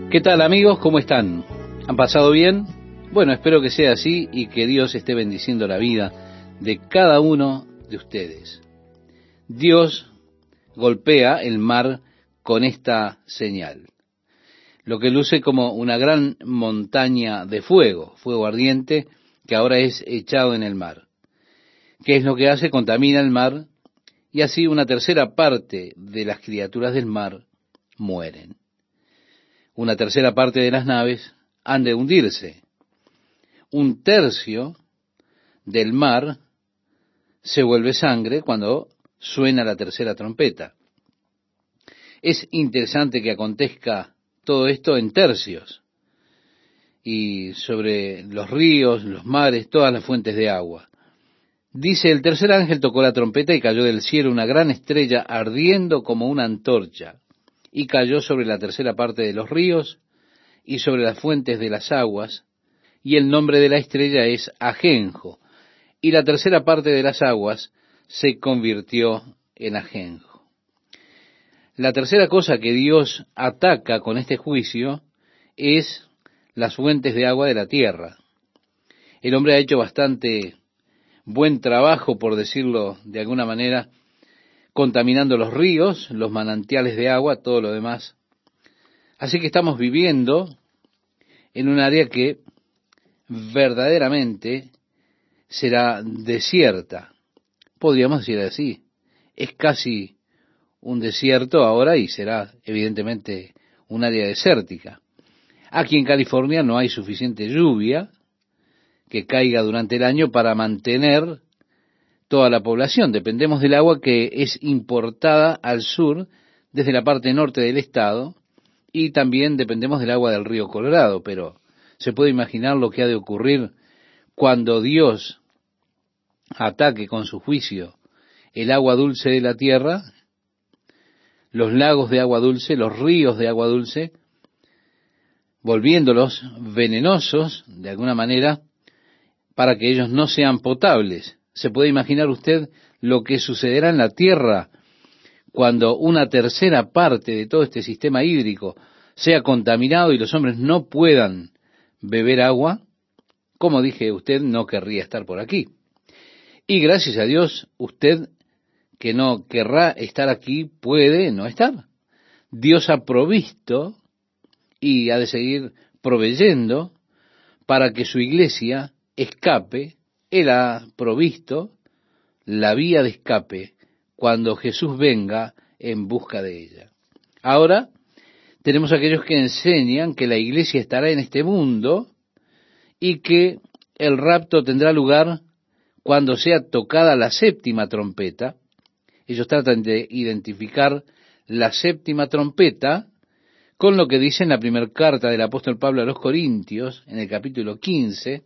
¿Qué tal, amigos? ¿Cómo están? ¿Han pasado bien? Bueno, espero que sea así y que Dios esté bendiciendo la vida de cada uno de ustedes. Dios golpea el mar con esta señal, lo que luce como una gran montaña de fuego, fuego ardiente, que ahora es echado en el mar. ¿Qué es lo que hace? Contamina el mar y así una tercera parte de las criaturas del mar mueren. Una tercera parte de las naves han de hundirse. Un tercio del mar se vuelve sangre cuando suena la tercera trompeta. Es interesante que acontezca todo esto en tercios y sobre los ríos, los mares, todas las fuentes de agua. Dice, el tercer ángel tocó la trompeta y cayó del cielo una gran estrella ardiendo como una antorcha, y cayó sobre la tercera parte de los ríos y sobre las fuentes de las aguas, y el nombre de la estrella es Ajenjo, y la tercera parte de las aguas se convirtió en ajenjo. La tercera cosa que Dios ataca con este juicio es las fuentes de agua de la tierra. El hombre ha hecho bastante buen trabajo, por decirlo de alguna manera, contaminando los ríos, los manantiales de agua, todo lo demás. Así que estamos viviendo en un área que verdaderamente será desierta. Podríamos decir así. Es casi un desierto ahora y será evidentemente un área desértica. Aquí en California no hay suficiente lluvia que caiga durante el año para mantener toda la población. Dependemos del agua que es importada al sur desde la parte norte del estado y también dependemos del agua del río Colorado, pero se puede imaginar lo que ha de ocurrir cuando Dios ataque con su juicio el agua dulce de la tierra, los lagos de agua dulce, los ríos de agua dulce, volviéndolos venenosos de alguna manera para que ellos no sean potables. ¿Se puede imaginar usted lo que sucederá en la tierra cuando una tercera parte de todo este sistema hídrico sea contaminado y los hombres no puedan beber agua? Como dije, usted no querría estar por aquí. Y gracias a Dios, usted que no querrá estar aquí puede no estar. Dios ha provisto y ha de seguir proveyendo para que su iglesia escape. Él ha provisto la vía de escape cuando Jesús venga en busca de ella. Ahora tenemos aquellos que enseñan que la iglesia estará en este mundo y que el rapto tendrá lugar cuando sea tocada la séptima trompeta. Ellos tratan de identificar la séptima trompeta con lo que dice en la primera carta del apóstol Pablo a los Corintios, en el capítulo 15,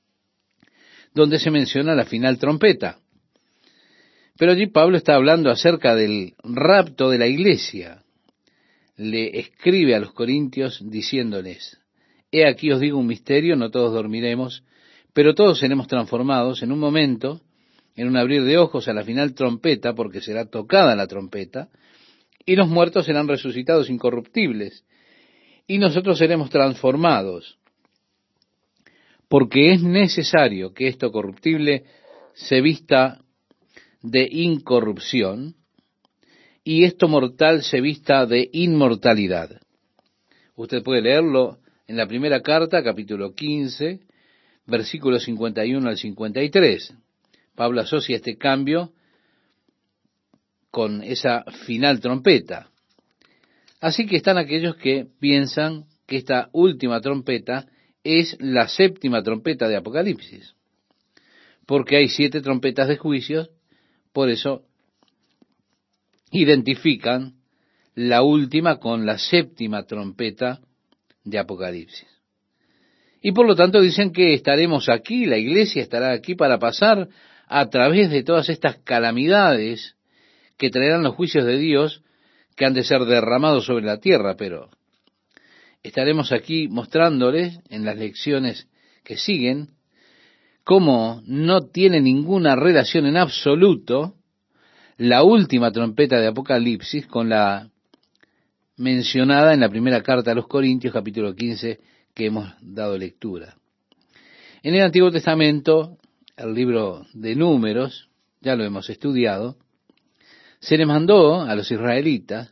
donde se menciona la final trompeta. Pero allí Pablo está hablando acerca del rapto de la iglesia. Le escribe a los corintios diciéndoles, he aquí os digo un misterio, no todos dormiremos, pero todos seremos transformados en un momento, en un abrir de ojos a la final trompeta, porque será tocada la trompeta, y los muertos serán resucitados incorruptibles, y nosotros seremos transformados, porque es necesario que esto corruptible se vista de incorrupción, y esto mortal se vista de inmortalidad. Usted puede leerlo en la primera carta, capítulo 15, versículos 51 al 53. Pablo asocia este cambio con esa final trompeta. Así que están aquellos que piensan que esta última trompeta es la séptima trompeta de Apocalipsis, porque hay 7 trompetas de juicios, por eso identifican la última con la séptima trompeta de Apocalipsis. Y por lo tanto dicen que estaremos aquí, la iglesia estará aquí para pasar a través de todas estas calamidades que traerán los juicios de Dios que han de ser derramados sobre la tierra, pero estaremos aquí mostrándoles en las lecciones que siguen cómo no tiene ninguna relación en absoluto la última trompeta de Apocalipsis con la mencionada en la primera carta a los Corintios, capítulo 15, que hemos dado lectura. En el Antiguo Testamento, el libro de Números, ya lo hemos estudiado, se les mandó a los israelitas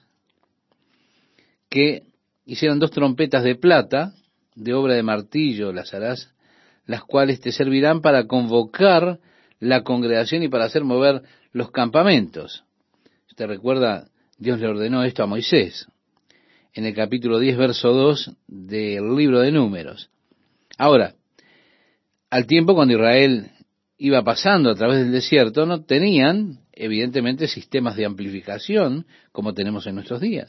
que hicieran 2 trompetas de plata, de obra de martillo las harás, las cuales te servirán para convocar la congregación y para hacer mover los campamentos. Usted recuerda, Dios le ordenó esto a Moisés, en el capítulo 10, verso 2 del libro de Números. Ahora, al tiempo cuando Israel iba pasando a través del desierto, no tenían, evidentemente, sistemas de amplificación como tenemos en nuestros días.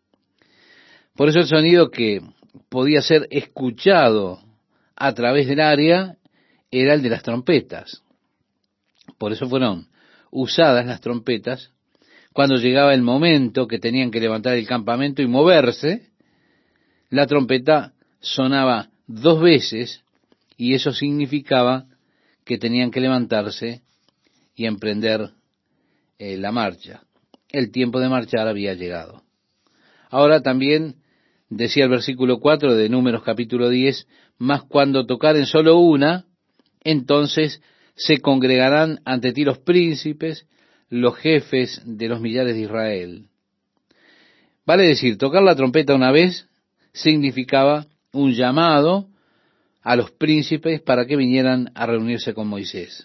Por eso el sonido que podía ser escuchado a través del área era el de las trompetas. Por eso fueron usadas las trompetas cuando llegaba el momento que tenían que levantar el campamento y moverse. La trompeta sonaba 2 veces y eso significaba que tenían que levantarse y emprender la marcha. El tiempo de marchar había llegado. Ahora también decía el versículo 4 de Números capítulo 10, mas cuando tocaren solo una, entonces se congregarán ante ti los príncipes, los jefes de los millares de Israel. Vale decir, tocar la trompeta una vez significaba un llamado a los príncipes para que vinieran a reunirse con Moisés.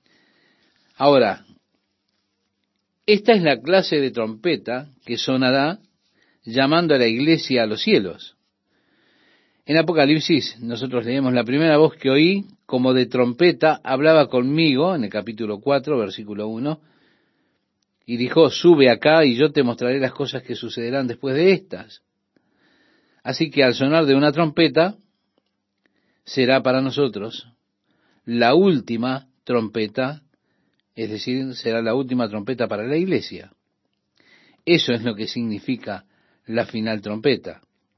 Ahora, esta es la clase de trompeta que sonará llamando a la iglesia a los cielos. En Apocalipsis nosotros leemos la primera voz que oí, como de trompeta, hablaba conmigo, en el capítulo 4, versículo 1, y dijo, sube acá y yo te mostraré las cosas que sucederán después de estas. Así que al sonar de una trompeta, será para nosotros la última trompeta, es decir, será la última trompeta para la iglesia. Eso es lo que significa la final trompeta.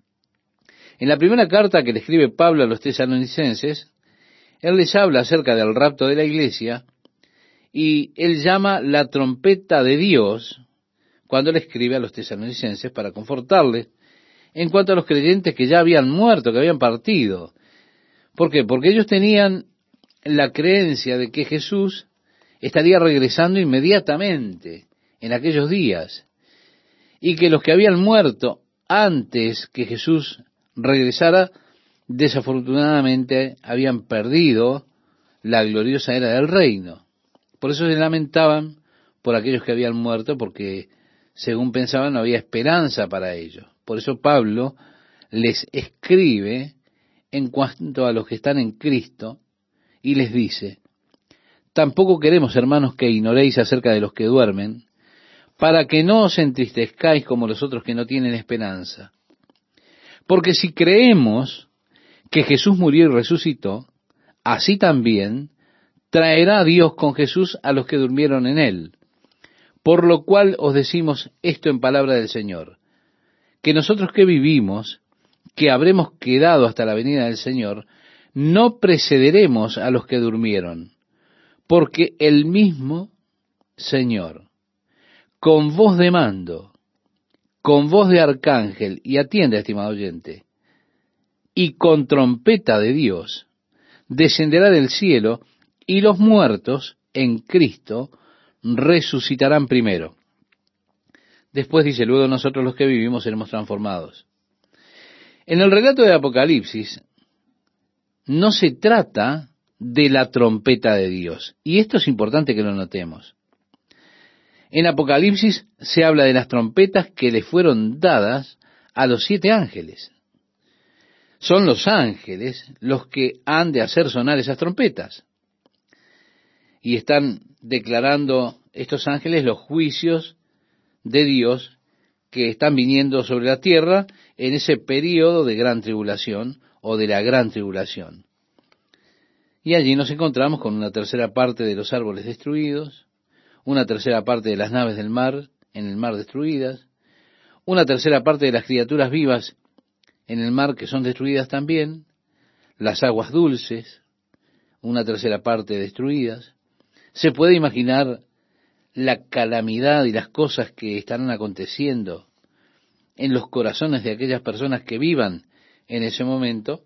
En la primera carta que le escribe Pablo a los tesalonicenses, él les habla acerca del rapto de la iglesia y él llama la trompeta de Dios cuando le escribe a los tesalonicenses para confortarles en cuanto a los creyentes que ya habían muerto, que habían partido. ¿Por qué? Porque ellos tenían la creencia de que Jesús estaría regresando inmediatamente en aquellos días y que los que habían muerto antes que Jesús regresara, desafortunadamente habían perdido la gloriosa era del reino. Por eso se lamentaban por aquellos que habían muerto, porque según pensaban no había esperanza para ellos. Por eso Pablo les escribe en cuanto a los que están en Cristo y les dice, tampoco queremos, hermanos, que ignoréis acerca de los que duermen, para que no os entristezcáis como los otros que no tienen esperanza. Porque si creemos que Jesús murió y resucitó, así también traerá Dios con Jesús a los que durmieron en él. Por lo cual os decimos esto en palabra del Señor, que nosotros que vivimos, que habremos quedado hasta la venida del Señor, no precederemos a los que durmieron, porque el mismo Señor, con voz de mando, con voz de arcángel, y atiende, estimado oyente, y con trompeta de Dios, descenderá del cielo, y los muertos en Cristo resucitarán primero. Después dice, luego nosotros los que vivimos seremos transformados. En el relato de Apocalipsis, no se trata de la trompeta de Dios, y esto es importante que lo notemos. En Apocalipsis se habla de las trompetas que le fueron dadas a los 7 ángeles. Son los ángeles los que han de hacer sonar esas trompetas. Y están declarando estos ángeles los juicios de Dios que están viniendo sobre la tierra en ese período de gran tribulación o de la gran tribulación. Y allí nos encontramos con una tercera parte de los árboles destruidos, una tercera parte de las naves del mar, en el mar destruidas, una tercera parte de las criaturas vivas en el mar que son destruidas también, las aguas dulces, una tercera parte destruidas. Se puede imaginar la calamidad y las cosas que estarán aconteciendo en los corazones de aquellas personas que vivan en ese momento.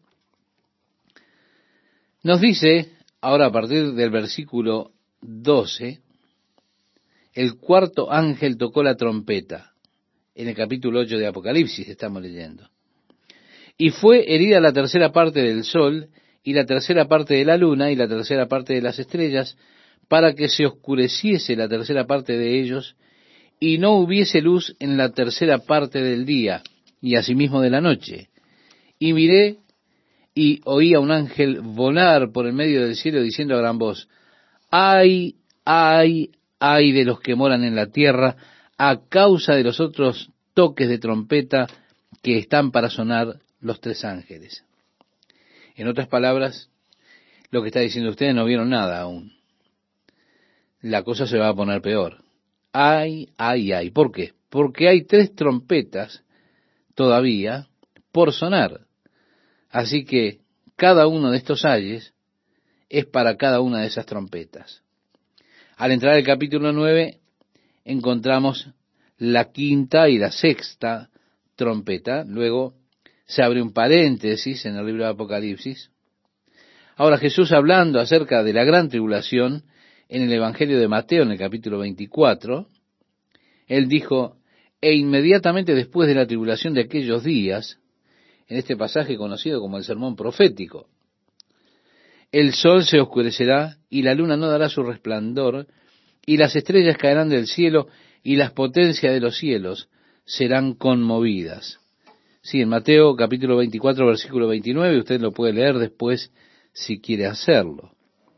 Nos dice, ahora a partir del versículo 12, el cuarto ángel tocó la trompeta. En el capítulo 8 de Apocalipsis estamos leyendo. Y fue herida la tercera parte del sol, y la tercera parte de la luna, y la tercera parte de las estrellas, para que se oscureciese la tercera parte de ellos, y no hubiese luz en la tercera parte del día, y asimismo de la noche. Y miré, y oí a un ángel volar por el medio del cielo, diciendo a gran voz, ¡ay, ay, ay de los que moran en la tierra, a causa de los otros toques de trompeta que están para sonar los tres ángeles! En otras palabras, lo que está diciendo ustedes, no vieron nada aún. La cosa se va a poner peor. ¡Ay, ay, ay! ¿Por qué? Porque hay tres trompetas todavía por sonar. Así que cada uno de estos ayes es para cada una de esas trompetas. Al entrar el capítulo 9, encontramos la quinta y la sexta trompeta. Luego se abre un paréntesis en el libro de Apocalipsis. Ahora Jesús, hablando acerca de la gran tribulación en el Evangelio de Mateo, en el capítulo 24, él dijo, e inmediatamente después de la tribulación de aquellos días, en este pasaje conocido como el sermón profético, el sol se oscurecerá y la luna no dará su resplandor, y las estrellas caerán del cielo, y las potencias de los cielos serán conmovidas. Sí, en Mateo capítulo 24, versículo 29, usted lo puede leer después si quiere hacerlo.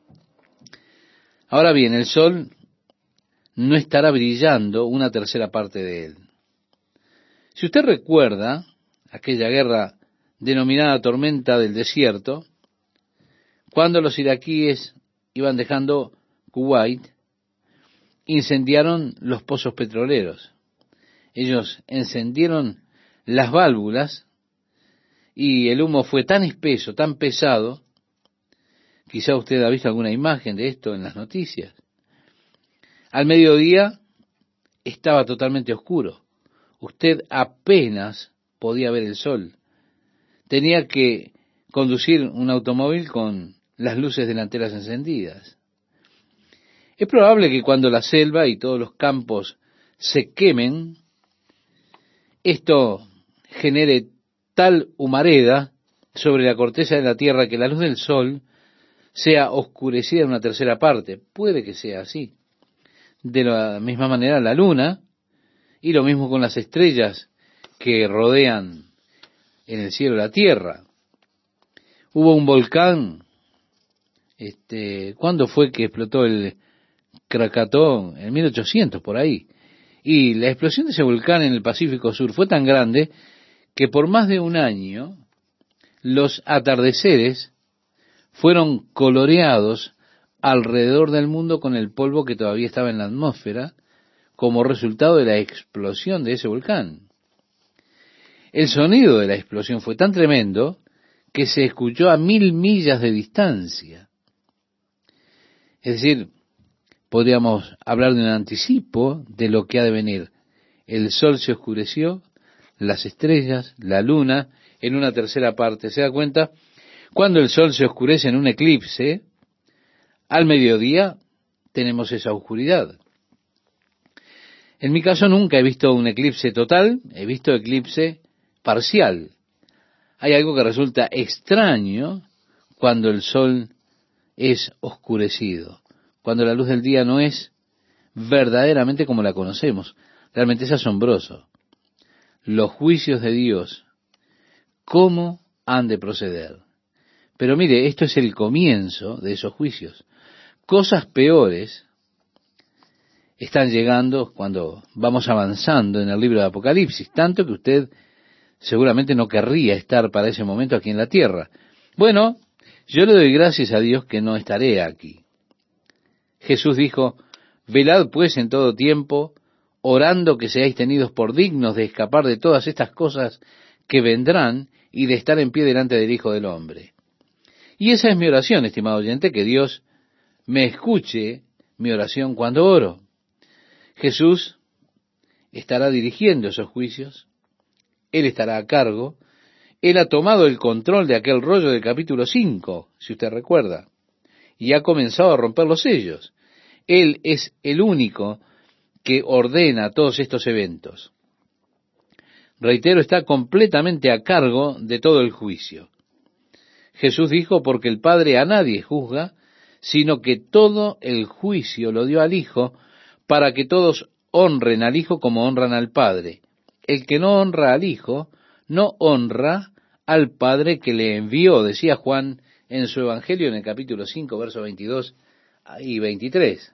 Ahora bien, el sol no estará brillando una tercera parte de él. Si usted recuerda aquella guerra denominada tormenta del desierto, cuando los iraquíes iban dejando Kuwait, incendiaron los pozos petroleros. Ellos encendieron las válvulas y el humo fue tan espeso, tan pesado, quizá usted ha visto alguna imagen de esto en las noticias. Al mediodía estaba totalmente oscuro. Usted apenas podía ver el sol. Tenía que conducir un automóvil con las luces delanteras encendidas. Es probable que cuando la selva y todos los campos se quemen, esto genere tal humareda sobre la corteza de la tierra que la luz del sol sea oscurecida en una tercera parte. Puede que sea así. De la misma manera la luna, y lo mismo con las estrellas que rodean en el cielo la tierra. Hubo un volcán, ¿cuándo fue que explotó el Krakatau? En 1800 por ahí. Y la explosión de ese volcán en el Pacífico Sur fue tan grande que por más de un año los atardeceres fueron coloreados alrededor del mundo con el polvo que todavía estaba en la atmósfera como resultado de la explosión de ese volcán. El sonido de la explosión fue tan tremendo que se escuchó a 1000 millas de distancia. Es decir, podríamos hablar de un anticipo de lo que ha de venir. El sol se oscureció, las estrellas, la luna, en una tercera parte. ¿Se da cuenta? Cuando el sol se oscurece en un eclipse, al mediodía tenemos esa oscuridad. En mi caso nunca he visto un eclipse total, he visto eclipse parcial. Hay algo que resulta extraño cuando el sol es oscurecido, cuando la luz del día no es verdaderamente como la conocemos. Realmente es asombroso. Los juicios de Dios, ¿cómo han de proceder? Pero mire, esto es el comienzo de esos juicios. Cosas peores están llegando cuando vamos avanzando en el libro de Apocalipsis, tanto que usted seguramente no querría estar para ese momento aquí en la tierra. Bueno, yo le doy gracias a Dios que no estaré aquí. Jesús dijo, velad pues en todo tiempo, orando que seáis tenidos por dignos de escapar de todas estas cosas que vendrán y de estar en pie delante del Hijo del Hombre. Y esa es mi oración, estimado oyente, que Dios me escuche mi oración cuando oro. Jesús estará dirigiendo esos juicios. Él estará a cargo. Él ha tomado el control de aquel rollo del capítulo 5, si usted recuerda, y ha comenzado a romper los sellos. Él es el único que ordena todos estos eventos. Reitero, está completamente a cargo de todo el juicio. Jesús dijo, porque el Padre a nadie juzga, sino que todo el juicio lo dio al Hijo, para que todos honren al Hijo como honran al Padre. El que no honra al Hijo, no honra al Padre que le envió, decía Juan en su Evangelio en el capítulo 5, versos 22 y 23.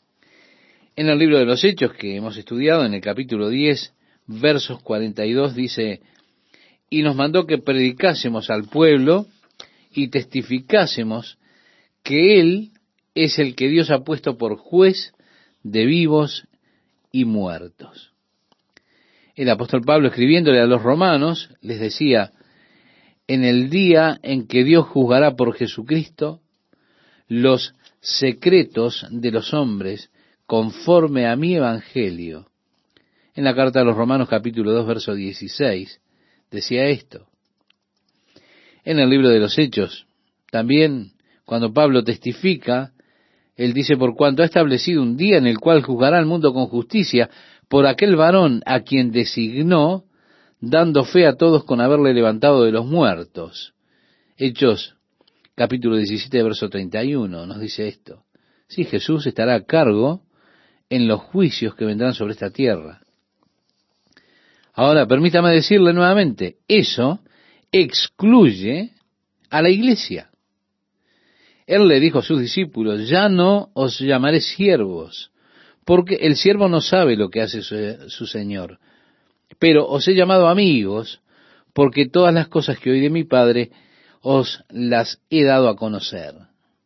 En el libro de los Hechos que hemos estudiado, en el capítulo 10, versos 42, dice, y nos mandó que predicásemos al pueblo y testificásemos que Él es el que Dios ha puesto por juez de vivos y muertos. El apóstol Pablo, escribiéndole a los romanos, les decía, en el día en que Dios juzgará por Jesucristo los secretos de los hombres conforme a mi evangelio. En la carta a los Romanos capítulo 2, verso 16, decía esto. En el libro de los Hechos, también, cuando Pablo testifica, él dice, por cuanto ha establecido un día en el cual juzgará al mundo con justicia por aquel varón a quien designó, dando fe a todos con haberle levantado de los muertos. Hechos capítulo 17, verso 31, nos dice esto. Sí, Jesús estará a cargo en los juicios que vendrán sobre esta tierra. Ahora, permítame decirle nuevamente, eso excluye a la iglesia. Él le dijo a sus discípulos, ya no os llamaré siervos, porque el siervo no sabe lo que hace su Señor, pero os he llamado amigos, porque todas las cosas que oí de mi Padre os las he dado a conocer.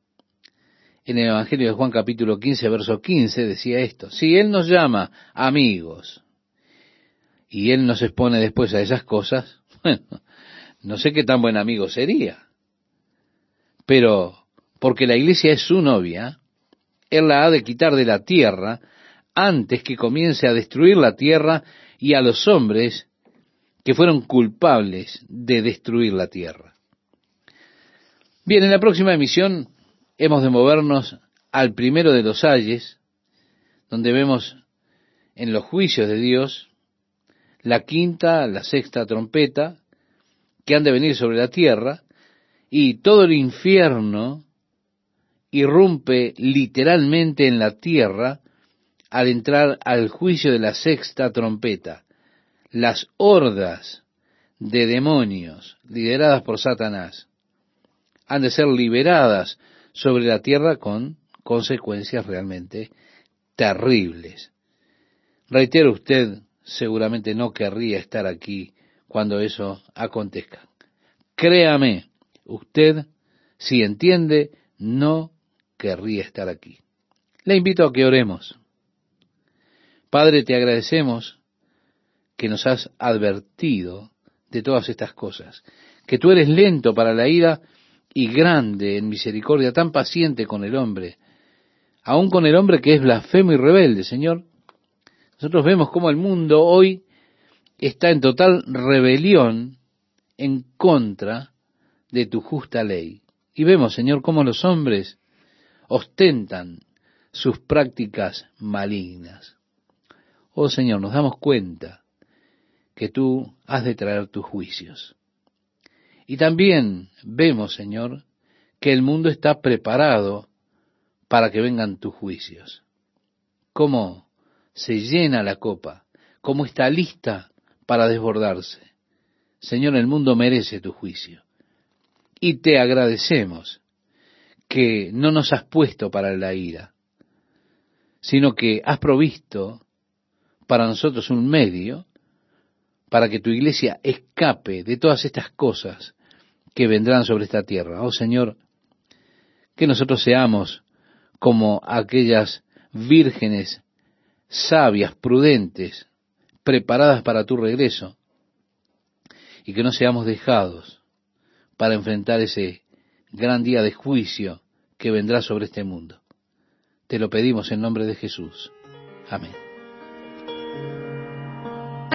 En el Evangelio de Juan capítulo 15, verso 15 decía esto, si Él nos llama amigos, y Él nos expone después a esas cosas, bueno, no sé qué tan buen amigo sería, pero porque la iglesia es su novia, Él la ha de quitar de la tierra antes que comience a destruir la tierra y a los hombres que fueron culpables de destruir la tierra. Bien, en la próxima emisión hemos de movernos al primero de los ayes, donde vemos en los juicios de Dios la quinta, la sexta trompeta, que han de venir sobre la tierra, y todo el infierno irrumpe literalmente en la tierra al entrar al juicio de la sexta trompeta. Las hordas de demonios lideradas por Satanás han de ser liberadas sobre la tierra con consecuencias realmente terribles. Reitero, usted seguramente no querría estar aquí cuando eso acontezca. Créame, usted, si entiende, no querría estar aquí. Le invito a que oremos. Padre, te agradecemos que nos has advertido de todas estas cosas, que tú eres lento para la ira y grande en misericordia, tan paciente con el hombre, aun con el hombre que es blasfemo y rebelde, Señor. Nosotros vemos cómo el mundo hoy está en total rebelión en contra de tu justa ley. Y vemos, Señor, cómo los hombres ostentan sus prácticas malignas. Oh Señor, nos damos cuenta que tú has de traer tus juicios. Y también vemos, Señor, que el mundo está preparado para que vengan tus juicios. Cómo se llena la copa, cómo está lista para desbordarse. Señor, el mundo merece tu juicio. Y te agradecemos que no nos has puesto para la ira, sino que has provisto para nosotros un medio para que tu iglesia escape de todas estas cosas que vendrán sobre esta tierra. Oh Señor, que nosotros seamos como aquellas vírgenes sabias, prudentes, preparadas para tu regreso, y que no seamos dejados para enfrentar ese gran día de juicio que vendrá sobre este mundo. Te lo pedimos en nombre de Jesús. Amén.